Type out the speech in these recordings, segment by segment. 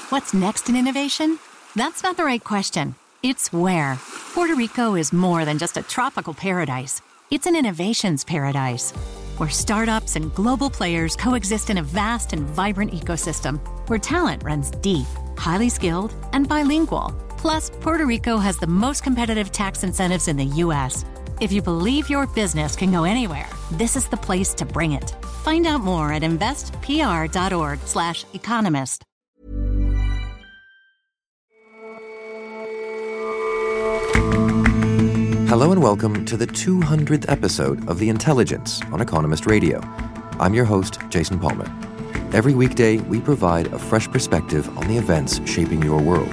What's next in innovation? That's not the right question. It's where. Puerto Rico is more than just a tropical paradise. It's an innovations paradise, where startups and global players coexist in a vast and vibrant ecosystem, where talent runs deep, highly skilled, and bilingual. Plus, Puerto Rico has the most competitive tax incentives in the U.S. If you believe your business can go anywhere, this is the place to bring it. Find out more at investpr.org/economist. Hello and welcome to the 200th episode of The Intelligence on Economist Radio. I'm your host, Jason Palmer. Every weekday, we provide a fresh perspective on the events shaping your world.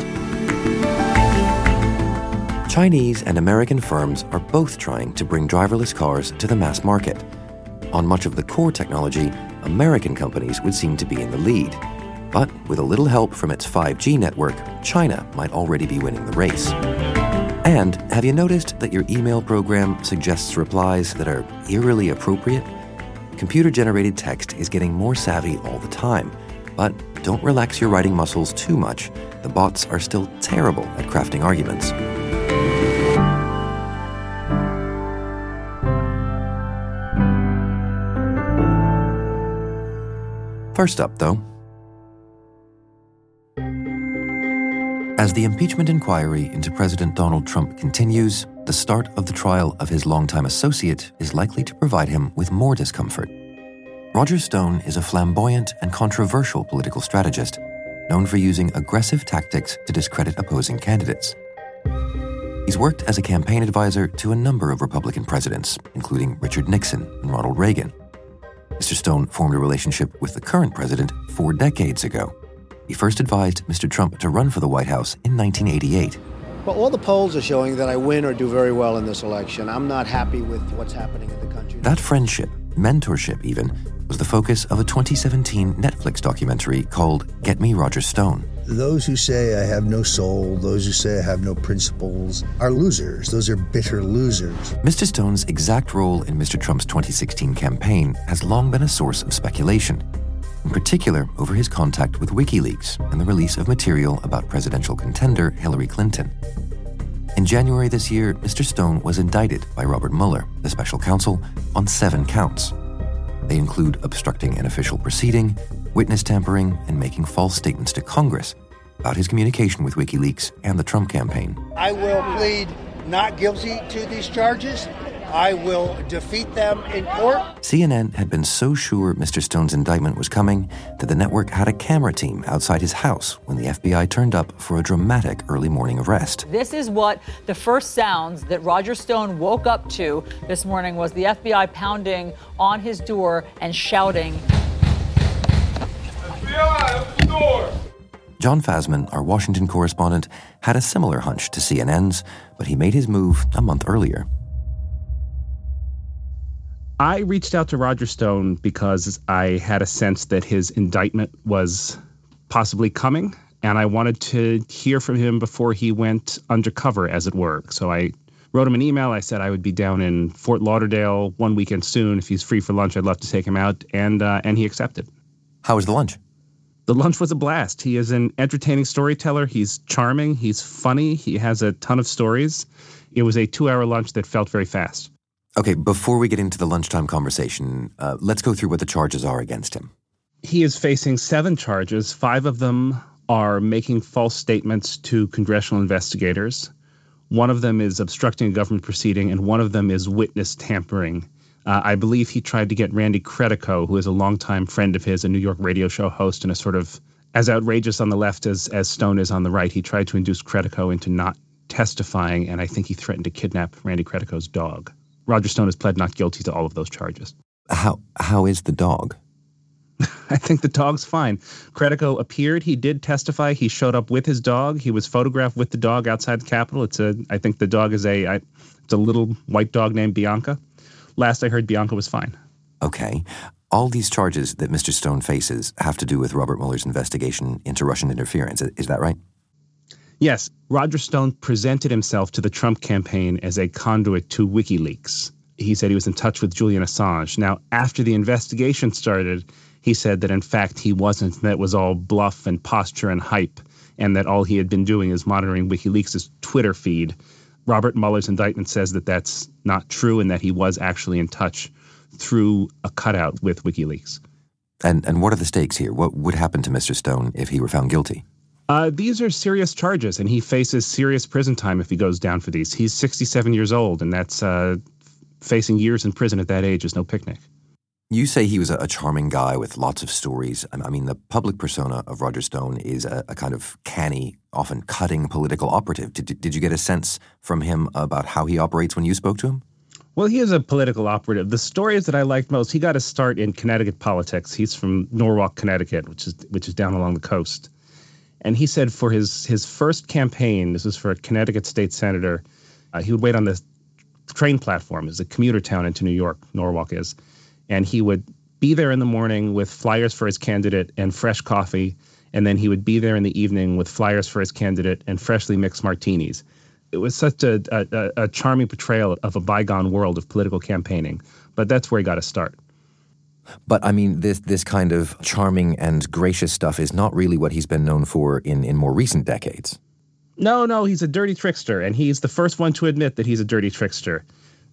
Chinese and American firms are both trying to bring driverless cars to the mass market. On much of the core technology, American companies would seem to be in the lead. But with a little help from its 5G network, China might already be winning the race. And have you noticed that your email program suggests replies that are eerily appropriate? Computer-generated text is getting more savvy all the time. But don't relax your writing muscles too much. The bots are still terrible at crafting arguments. First up, though, as the impeachment inquiry into President Donald Trump continues, the start of the trial of his longtime associate is likely to provide him with more discomfort. Roger Stone is a flamboyant and controversial political strategist, known for using aggressive tactics to discredit opposing candidates. He's worked as a campaign advisor to a number of Republican presidents, including Richard Nixon and Ronald Reagan. Mr. Stone formed a relationship with the current president 4 decades ago. He first advised Mr. Trump to run for the White House in 1988. Well, all the polls are showing that I win or do very well in this election. I'm not happy with what's happening in the country. That friendship, mentorship even, was the focus of a 2017 Netflix documentary called Get Me Roger Stone. Those who say I have no soul, those who say I have no principles, are losers. Those are bitter losers. Mr. Stone's exact role in Mr. Trump's 2016 campaign has long been a source of speculation, in particular over his contact with WikiLeaks and the release of material about presidential contender Hillary Clinton. In January this year, Mr. Stone was indicted by Robert Mueller, the special counsel, on 7 counts. They include obstructing an official proceeding, witness tampering, and making false statements to Congress about his communication with WikiLeaks and the Trump campaign. I will plead not guilty to these charges. I will defeat them in court. CNN had been so sure Mr. Stone's indictment was coming that the network had a camera team outside his house when the FBI turned up for a dramatic early morning arrest. This is what the first sounds that Roger Stone woke up to this morning was the FBI pounding on his door and shouting, FBI, open the door! John Fasman, our Washington correspondent, had a similar hunch to CNN's, but he made his move a month earlier. I reached out to Roger Stone because I had a sense that his indictment was possibly coming, and I wanted to hear from him before he went undercover, as it were. So I wrote him an email. I said I would be down in Fort Lauderdale one weekend soon. If he's free for lunch, I'd love to take him out, and he accepted. How was the lunch? The lunch was a blast. He is an entertaining storyteller. He's charming. He's funny. He has a ton of stories. It was a 2-hour lunch that felt very fast. Okay, before we get into the lunchtime conversation, let's go through what the charges are against him. He is facing 7 charges. 5 of them are making false statements to congressional investigators. One of them is obstructing a government proceeding, and one of them is witness tampering. I believe he tried to get Randy Credico, who is a longtime friend of his, a New York radio show host, and a sort of as outrageous on the left as Stone is on the right. He tried to induce Credico into not testifying, and I think he threatened to kidnap Randy Credico's dog. Roger Stone has pled not guilty to all of those charges. How is the dog? I think the dog's fine. Credico appeared. He did testify. He showed up with his dog. He was photographed with the dog outside the Capitol. I think the dog is it's a little white dog named Bianca. Last I heard, Bianca was fine. Okay. All these charges that Mr. Stone faces have to do with Robert Mueller's investigation into Russian interference. Is that right? Yes. Roger Stone presented himself to the Trump campaign as a conduit to WikiLeaks. He said he was in touch with Julian Assange. Now, after the investigation started, he said that, in fact, he wasn't, and that was all bluff and posture and hype, and that all he had been doing is monitoring WikiLeaks' Twitter feed. Robert Mueller's indictment says that that's not true and that he was actually in touch through a cutout with WikiLeaks. And what are the stakes here? What would happen to Mr. Stone if he were found guilty? These are serious charges, and he faces serious prison time if he goes down for these. He's 67 years old, and that's facing years in prison at that age is no picnic. You say he was a charming guy with lots of stories. I mean, the public persona of Roger Stone is a kind of canny, often cutting political operative. Did you get a sense from him about how he operates when you spoke to him? Well, he is a political operative. The stories that I liked most, he got a start in Connecticut politics. He's from Norwalk, Connecticut, which is down along the coast. And he said for his first campaign, this was for a Connecticut state senator, he would wait on the train platform. It's a commuter town into New York, Norwalk is. And he would be there in the morning with flyers for his candidate and fresh coffee. And then he would be there in the evening with flyers for his candidate and freshly mixed martinis. It was such a charming portrayal of a bygone world of political campaigning. But that's where he got to start. But, I mean, this kind of charming and gracious stuff is not really what he's been known for in more recent decades. No, he's a dirty trickster, and he's the first one to admit that he's a dirty trickster.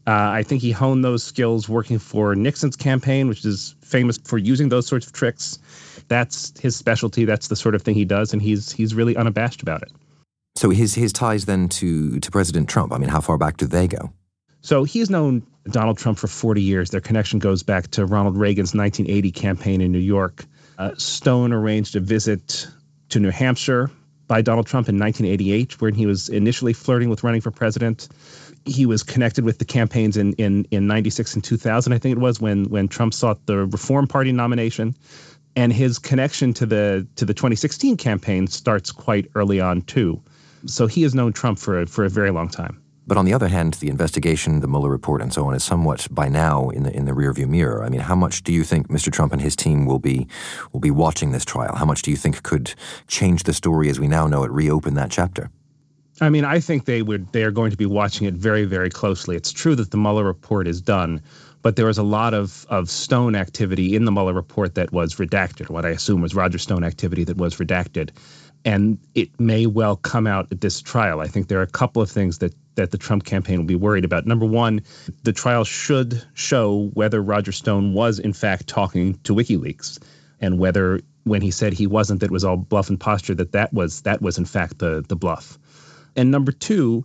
I think he honed those skills working for Nixon's campaign, which is famous for using those sorts of tricks. That's his specialty. That's the sort of thing he does, and he's really unabashed about it. So his ties then to President Trump, I mean, how far back do they go? So he's known Donald Trump for 40 years. Their connection goes back to Ronald Reagan's 1980 campaign in New York. Stone arranged a visit to New Hampshire by Donald Trump in 1988, when he was initially flirting with running for president. He was connected with the campaigns in 96 and 2000, I think it was, when Trump sought the Reform Party nomination. And his connection to the 2016 campaign starts quite early on, too. So he has known Trump for a very long time. But on the other hand, the investigation, the Mueller report, and so on is somewhat by now in the rearview mirror. I mean, how much do you think Mr. Trump and his team will be watching this trial? How much do you think could change the story as we now know it, reopen that chapter? I mean, I think they are going to be watching it very, very closely. It's true that the Mueller report is done, but there was a lot of Stone activity in the Mueller report that was redacted, what I assume was Roger Stone activity that was redacted. And it may well come out at this trial. I think there are a couple of things that the Trump campaign will be worried about. Number one, the trial should show whether Roger Stone was, in fact, talking to WikiLeaks, and whether, when he said he wasn't, that it was all bluff and posture, that was in fact the bluff. And number two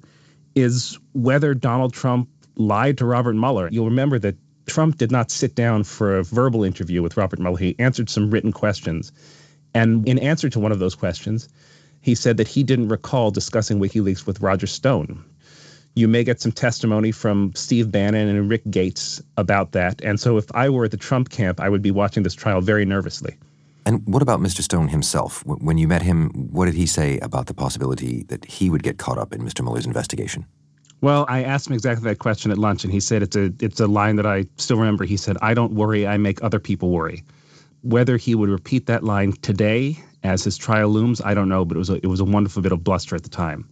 is whether Donald Trump lied to Robert Mueller. You'll remember that Trump did not sit down for a verbal interview with Robert Mueller. He answered some written questions. And in answer to one of those questions, he said that he didn't recall discussing WikiLeaks with Roger Stone. You may get some testimony from Steve Bannon and Rick Gates about that. And so if I were at the Trump camp, I would be watching this trial very nervously. And what about Mr. Stone himself? When you met him, what did he say about the possibility that he would get caught up in Mr. Mueller's investigation? Well, I asked him exactly that question at lunch, and he said it's a line that I still remember. He said, "I don't worry, I make other people worry." Whether he would repeat that line today as his trial looms, I don't know, but it was a wonderful bit of bluster at the time.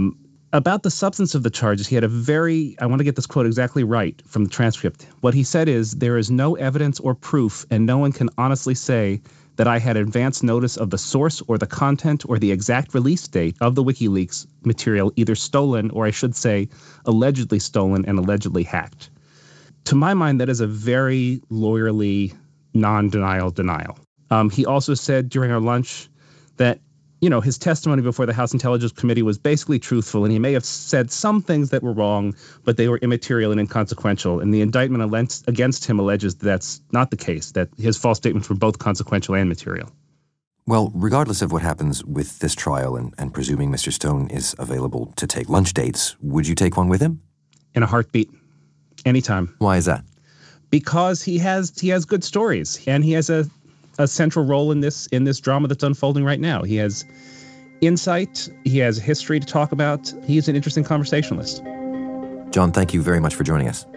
About the substance of the charges, he had I want to get this quote exactly right from the transcript. What he said is, "There is no evidence or proof, and no one can honestly say that I had advance notice of the source or the content or the exact release date of the WikiLeaks material, either stolen or, I should say, allegedly stolen and allegedly hacked." To my mind, that is a very lawyerly non-denial denial. He also said during our lunch that, his testimony before the House Intelligence Committee was basically truthful, and he may have said some things that were wrong, but they were immaterial and inconsequential. And the indictment against him alleges that that's not the case, that his false statements were both consequential and material. Well, regardless of what happens with this trial, and presuming Mr. Stone is available to take lunch dates, would you take one with him? In a heartbeat. Anytime. Why is that? Because he has good stories, and he has a central role in this drama that's unfolding right now. He has insight. He has history to talk about. He's an interesting conversationalist. John, thank you very much for joining us.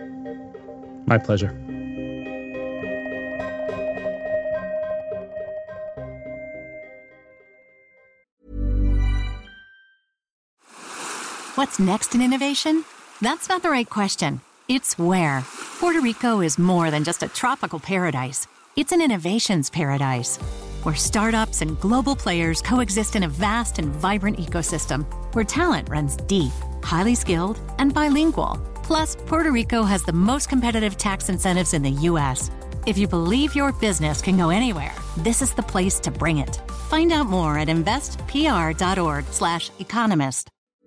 My pleasure. What's next in innovation? That's not the right question. It's where. Puerto Rico is more than just a tropical paradise. It's an innovations paradise where startups and global players coexist in a vast and vibrant ecosystem where talent runs deep, highly skilled, and bilingual. Plus, Puerto Rico has the most competitive tax incentives in the U.S. If you believe your business can go anywhere, this is the place to bring it. Find out more at investpr.org/economist.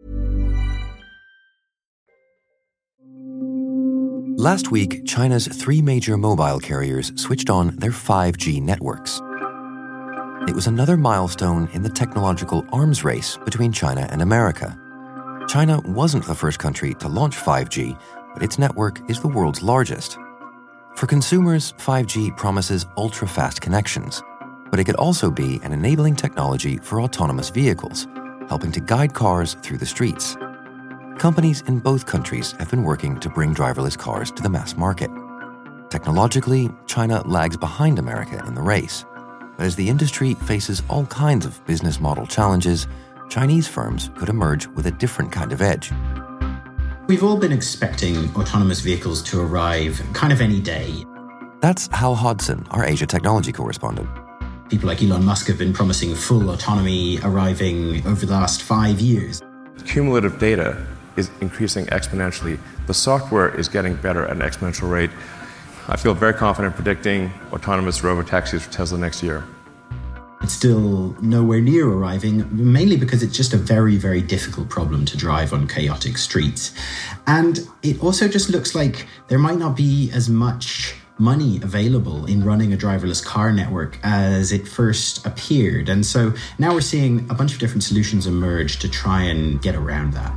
Last week, China's 3 major mobile carriers switched on their 5G networks. It was another milestone in the technological arms race between China and America. China wasn't the first country to launch 5G, but its network is the world's largest. For consumers, 5G promises ultra-fast connections, but it could also be an enabling technology for autonomous vehicles, helping to guide cars through the streets. Companies in both countries have been working to bring driverless cars to the mass market. Technologically, China lags behind America in the race. But as the industry faces all kinds of business model challenges, Chinese firms could emerge with a different kind of edge. We've all been expecting autonomous vehicles to arrive kind of any day. That's Hal Hodson, our Asia technology correspondent. People like Elon Musk have been promising full autonomy arriving over the last 5 years. Cumulative data is increasing exponentially. The software is getting better at an exponential rate. I feel very confident predicting autonomous robotaxis for Tesla next year. It's still nowhere near arriving, mainly because it's just a very, very difficult problem to drive on chaotic streets. And it also just looks like there might not be as much money available in running a driverless car network as it first appeared. And so now we're seeing a bunch of different solutions emerge to try and get around that.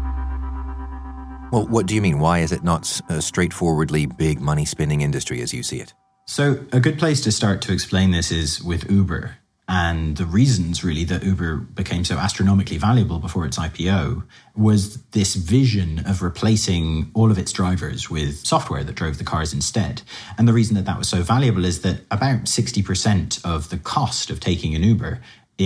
Well, what do you mean? Why is it not a straightforwardly big money-spinning industry as you see it? So a good place to start to explain this is with Uber. And the reasons, really, that Uber became so astronomically valuable before its IPO was this vision of replacing all of its drivers with software that drove the cars instead. And the reason that that was so valuable is that about 60% of the cost of taking an Uber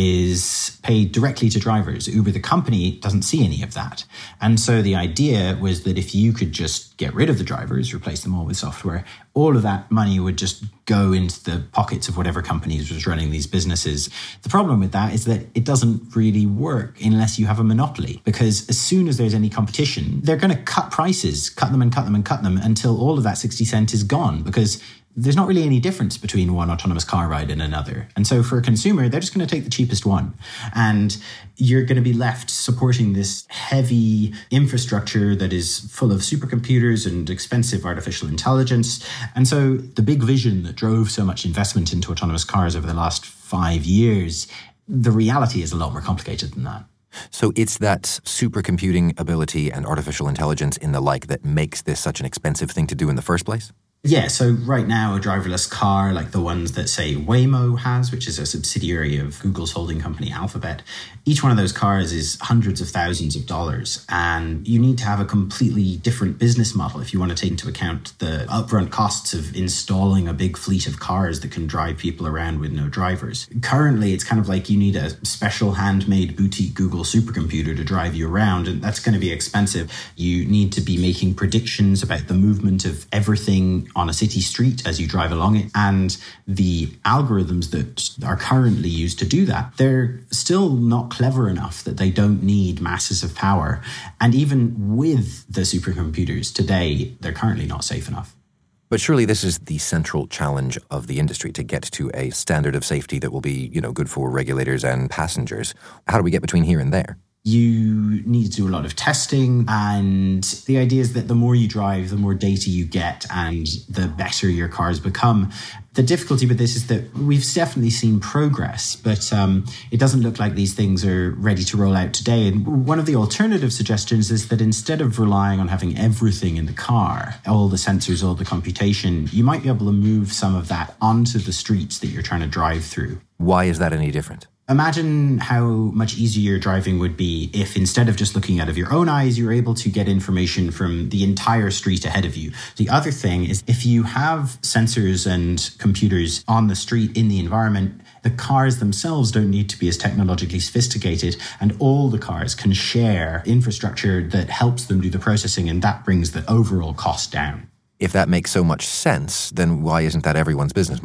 is paid directly to drivers. Uber, the company, doesn't see any of that. And so the idea was that if you could just get rid of the drivers, replace them all with software, all of that money would just go into the pockets of whatever companies was running these businesses. The problem with that is that it doesn't really work unless you have a monopoly, because as soon as there's any competition, they're going to cut prices, cut them until all of that 60 cent is gone, because there's not really any difference between one autonomous car ride and another. And so for a consumer, they're just going to take the cheapest one. And you're going to be left supporting this heavy infrastructure that is full of supercomputers and expensive artificial intelligence. And so the big vision that drove so much investment into autonomous cars over the last 5 years, the reality is a lot more complicated than that. So it's that supercomputing ability and artificial intelligence in the like that makes this such an expensive thing to do in the first place? Yeah, so right now a driverless car like the ones that, say, Waymo has, which is a subsidiary of Google's holding company Alphabet, each one of those cars is hundreds of thousands of dollars. And you need to have a completely different business model if you want to take into account the upfront costs of installing a big fleet of cars that can drive people around with no drivers. Currently, it's kind of like you need a special handmade boutique Google supercomputer to drive you around, and that's going to be expensive. You need to be making predictions about the movement of everything on a city street as you drive along it. And the algorithms that are currently used to do that, they're still not clever enough that they don't need masses of power. And even with the supercomputers today, they're currently not safe enough. But surely this is the central challenge of the industry, to get to a standard of safety that will be, good for regulators and passengers. How do we get between here and there? You need to do a lot of testing, and the idea is that the more you drive, the more data you get and the better your cars become. The difficulty with this is that we've definitely seen progress, but it doesn't look like these things are ready to roll out today. And one of the alternative suggestions is that instead of relying on having everything in the car, all the sensors, all the computation, you might be able to move some of that onto the streets that you're trying to drive through. Why is that any different? Imagine how much easier your driving would be if instead of just looking out of your own eyes, you're able to get information from the entire street ahead of you. The other thing is if you have sensors and computers on the street in the environment, the cars themselves don't need to be as technologically sophisticated, and all the cars can share infrastructure that helps them do the processing, and that brings the overall cost down. If that makes so much sense, then why isn't that everyone's business model?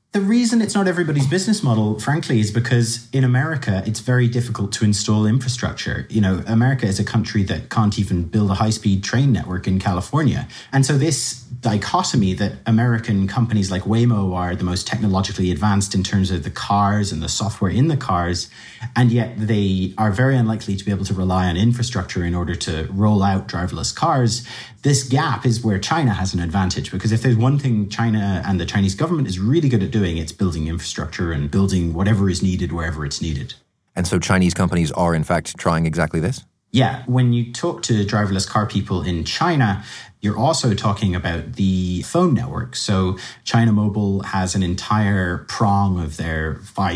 The reason it's not everybody's business model, frankly, is because in America, it's very difficult to install infrastructure. You know, America is a country that can't even build a high-speed train network in California. And so this dichotomy that American companies like Waymo are the most technologically advanced in terms of the cars and the software in the cars, and yet they are very unlikely to be able to rely on infrastructure in order to roll out driverless cars. This gap is where China has an advantage, because if there's one thing China and the Chinese government is really good at doing, it's building infrastructure and building whatever is needed wherever it's needed. And so Chinese companies are, in fact, trying exactly this? Yeah. When you talk to driverless car people in China, you're also talking about the phone network. So China Mobile has an entire prong of their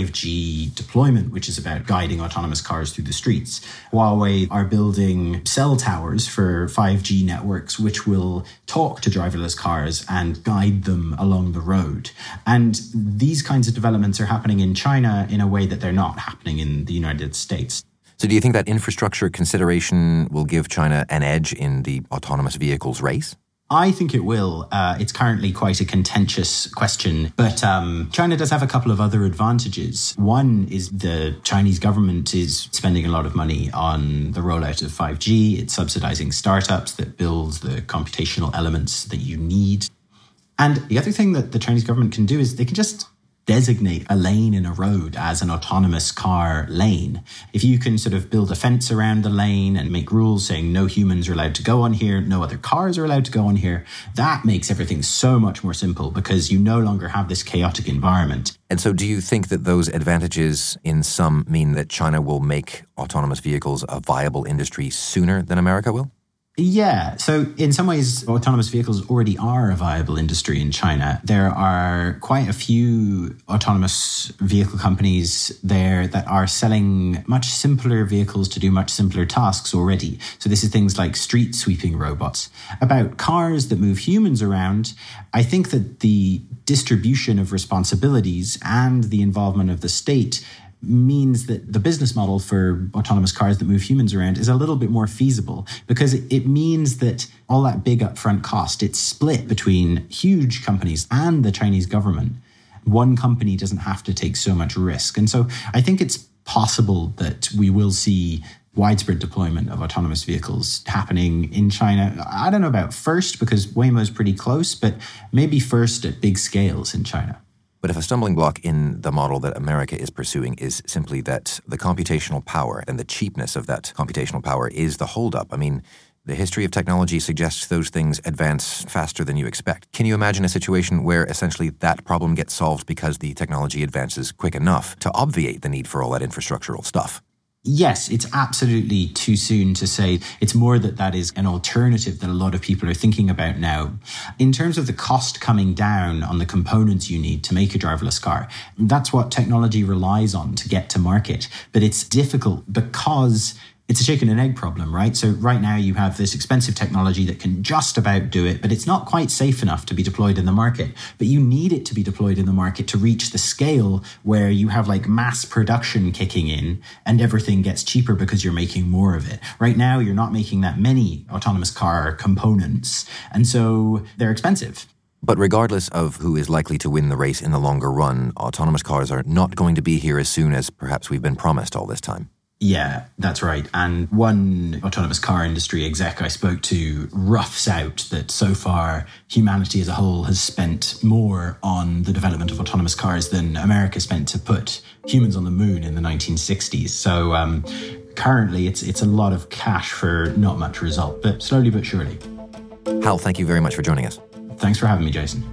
5G deployment, which is about guiding autonomous cars through the streets. Huawei are building cell towers for 5G networks, which will talk to driverless cars and guide them along the road. And these kinds of developments are happening in China in a way that they're not happening in the United States. So do you think that infrastructure consideration will give China an edge in the autonomous vehicles race? I think it will. It's currently quite a contentious question, but China does have a couple of other advantages. One is the Chinese government is spending a lot of money on the rollout of 5G. It's subsidizing startups that build the computational elements that you need. And the other thing that the Chinese government can do is they can just designate a lane in a road as an autonomous car lane. If you can sort of build a fence around the lane and make rules saying no humans are allowed to go on here, no other cars are allowed to go on here, that makes everything so much more simple because you no longer have this chaotic environment. And so do you think that those advantages in some mean that China will make autonomous vehicles a viable industry sooner than America will? Yeah. So in some ways, autonomous vehicles already are a viable industry in China. There are quite a few autonomous vehicle companies there that are selling much simpler vehicles to do much simpler tasks already. So this is things like street sweeping robots. About cars that move humans around, I think that the distribution of responsibilities and the involvement of the state means that the business model for autonomous cars that move humans around is a little bit more feasible because it means that all that big upfront cost, it's split between huge companies and the Chinese government. One company doesn't have to take so much risk. And so I think it's possible that we will see widespread deployment of autonomous vehicles happening in China. I don't know about first because Waymo is pretty close, but maybe first at big scales in China. But if a stumbling block in the model that America is pursuing is simply that the computational power and the cheapness of that computational power is the holdup, I mean, the history of technology suggests those things advance faster than you expect. Can you imagine a situation where essentially that problem gets solved because the technology advances quick enough to obviate the need for all that infrastructural stuff? Yes, it's absolutely too soon to say. It's more that is an alternative that a lot of people are thinking about now. In terms of the cost coming down on the components you need to make a driverless car, that's what technology relies on to get to market. But it's difficult because it's a chicken and egg problem, right? So right now you have this expensive technology that can just about do it, but it's not quite safe enough to be deployed in the market. But you need it to be deployed in the market to reach the scale where you have like mass production kicking in and everything gets cheaper because you're making more of it. Right now, you're not making that many autonomous car components, and so they're expensive. But regardless of who is likely to win the race in the longer run, autonomous cars are not going to be here as soon as perhaps we've been promised all this time. Yeah, that's right. And one autonomous car industry exec I spoke to roughs out that so far humanity as a whole has spent more on the development of autonomous cars than America spent to put humans on the moon in the 1960s. So currently it's a lot of cash for not much result, but slowly but surely. Hal, thank you very much for joining us. Thanks for having me, Jason.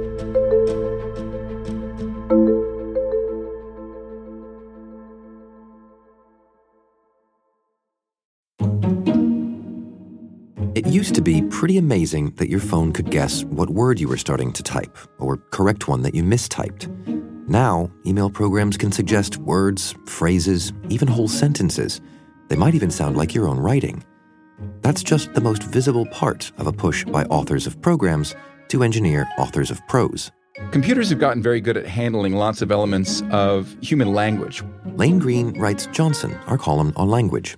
It used to be pretty amazing that your phone could guess what word you were starting to type or correct one that you mistyped. Now, email programs can suggest words, phrases, even whole sentences. They might even sound like your own writing. That's just the most visible part of a push by authors of programs to engineer authors of prose. Computers have gotten very good at handling lots of elements of human language. Lane Green writes Johnson, our column on language.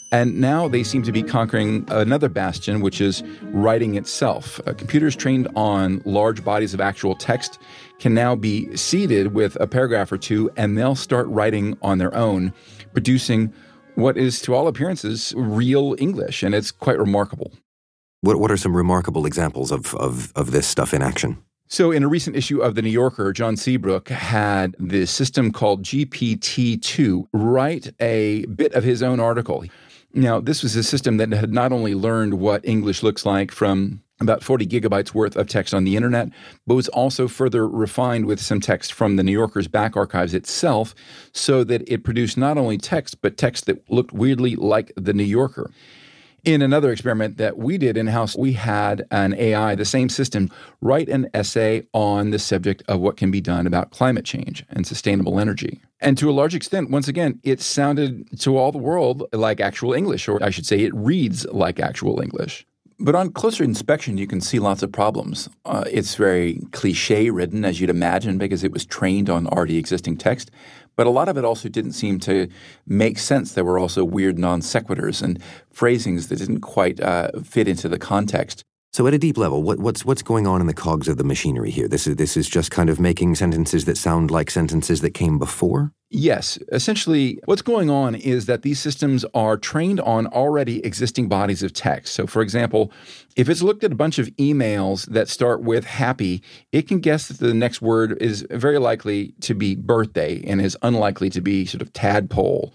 And now they seem to be conquering another bastion, which is writing itself. Computers trained on large bodies of actual text can now be seeded with a paragraph or two, and they'll start writing on their own, producing what is, to all appearances, real English. And it's quite remarkable. What are some remarkable examples of this stuff in action? So in a recent issue of The New Yorker, John Seabrook had this system called GPT-2 write a bit of his own article. Now, this was a system that had not only learned what English looks like from about 40 gigabytes worth of text on the internet, but was also further refined with some text from The New Yorker's back archives itself, so that it produced not only text, but text that looked weirdly like The New Yorker. In another experiment that we did in-house, we had an AI, the same system, write an essay on the subject of what can be done about climate change and sustainable energy. And to a large extent, once again, it sounded to all the world like actual English, or I should say it reads like actual English. But on closer inspection, you can see lots of problems. It's very cliche-ridden, as you'd imagine, because it was trained on already existing text. But a lot of it also didn't seem to make sense. There were also weird non sequiturs and phrasings that didn't quite fit into the context. So at a deep level, what's going on in the cogs of the machinery here? This is just kind of making sentences that sound like sentences that came before? Yes. Essentially, what's going on is that these systems are trained on already existing bodies of text. So, for example, if it's looked at a bunch of emails that start with happy, it can guess that the next word is very likely to be birthday and is unlikely to be sort of tadpole.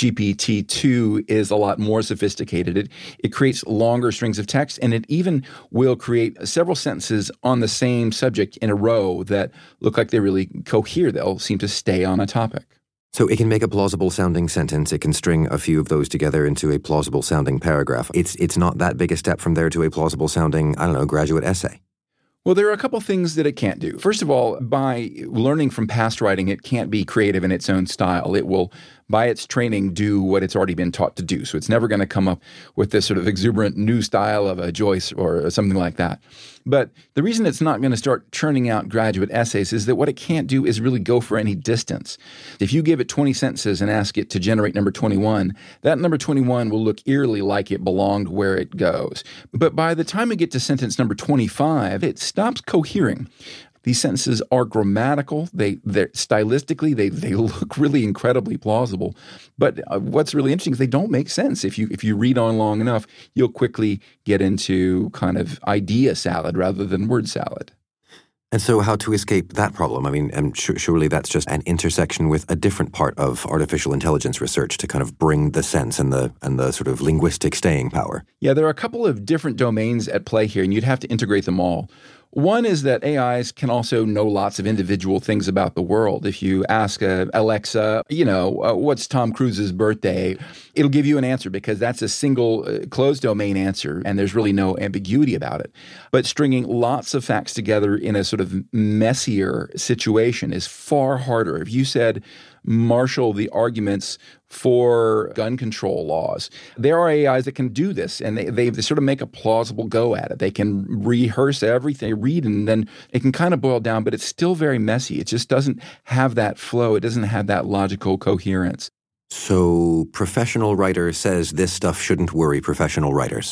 GPT-2 is a lot more sophisticated. It creates longer strings of text, and it even will create several sentences on the same subject in a row that look like they really cohere. They'll seem to stay on a topic. So it can make a plausible-sounding sentence. It can string a few of those together into a plausible-sounding paragraph. It's not that big a step from there to a plausible-sounding, graduate essay. Well, there are a couple things that it can't do. First of all, by learning from past writing, it can't be creative in its own style. It will, by its training, do what it's already been taught to do. So it's never going to come up with this sort of exuberant new style of a Joyce or something like that. But the reason it's not going to start churning out graduate essays is that what it can't do is really go for any distance. If you give it 20 sentences and ask it to generate number 21, that number 21 will look eerily like it belonged where it goes. But by the time we get to sentence number 25, it stops cohering. These sentences are grammatical. They're stylistically, they look really incredibly plausible. But what's really interesting is they don't make sense. If you read on long enough, you'll quickly get into kind of idea salad rather than word salad. And so how to escape that problem? I mean, surely that's just an intersection with a different part of artificial intelligence research to kind of bring the sense and the sort of linguistic staying power. Yeah, there are a couple of different domains at play here, and you'd have to integrate them all. One is that AIs can also know lots of individual things about the world. If you ask Alexa, what's Tom Cruise's birthday, it'll give you an answer because that's a single closed domain answer, and there's really no ambiguity about it. But stringing lots of facts together in a sort of messier situation is far harder. If you said, marshal the arguments for gun control laws. There are AIs that can do this, and they sort of make a plausible go at it. They can rehearse everything, read, and then it can kind of boil down, but it's still very messy. It just doesn't have that flow. It doesn't have that logical coherence. So professional writer says this stuff shouldn't worry professional writers.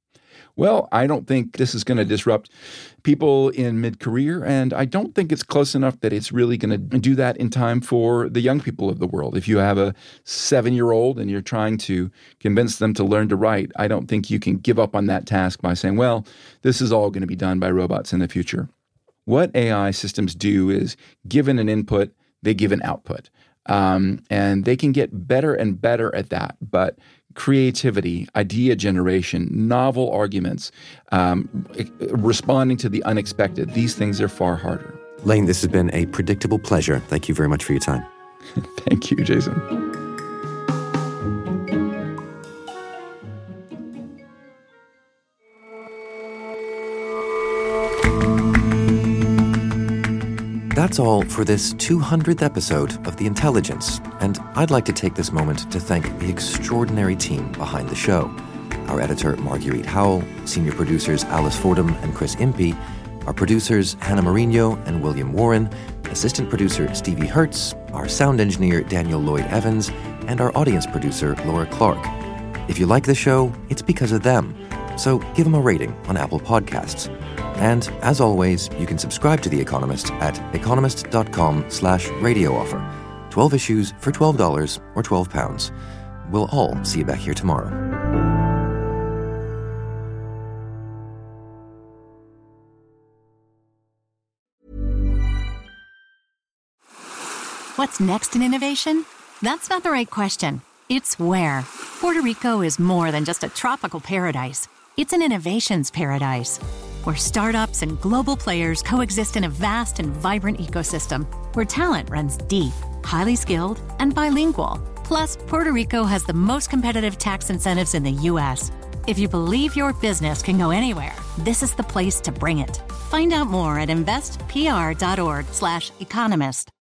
Well, I don't think this is going to disrupt people in mid-career, and I don't think it's close enough that it's really going to do that in time for the young people of the world. If you have a 7-year-old and you're trying to convince them to learn to write, I don't think you can give up on that task by saying, well, this is all going to be done by robots in the future. What AI systems do is, given an input, they give an output. And they can get better and better at that, but creativity, idea generation, novel arguments, responding to the unexpected, these things are far harder. Lane, this has been a predictable pleasure. Thank you very much for your time. Thank you, Jason. That's all for this 200th episode of The Intelligence, and I'd like to take this moment to thank the extraordinary team behind the show. Our editor, Marguerite Howell, senior producers Alice Fordham and Chris Impey, our producers Hannah Mourinho and William Warren, assistant producer Stevie Hertz, our sound engineer Daniel Lloyd Evans, and our audience producer Laura Clark. If you like the show, it's because of them. So give them a rating on Apple Podcasts. And as always, you can subscribe to The Economist at economist.com/radio offer. 12 issues for $12 or £12. We'll all see you back here tomorrow. What's next in innovation? That's not the right question. It's where. Puerto Rico is more than just a tropical paradise. It's an innovations paradise, where startups and global players coexist in a vast and vibrant ecosystem, where talent runs deep, highly skilled, and bilingual. Plus, Puerto Rico has the most competitive tax incentives in the U.S. If you believe your business can go anywhere, this is the place to bring it. Find out more at investpr.org/economist.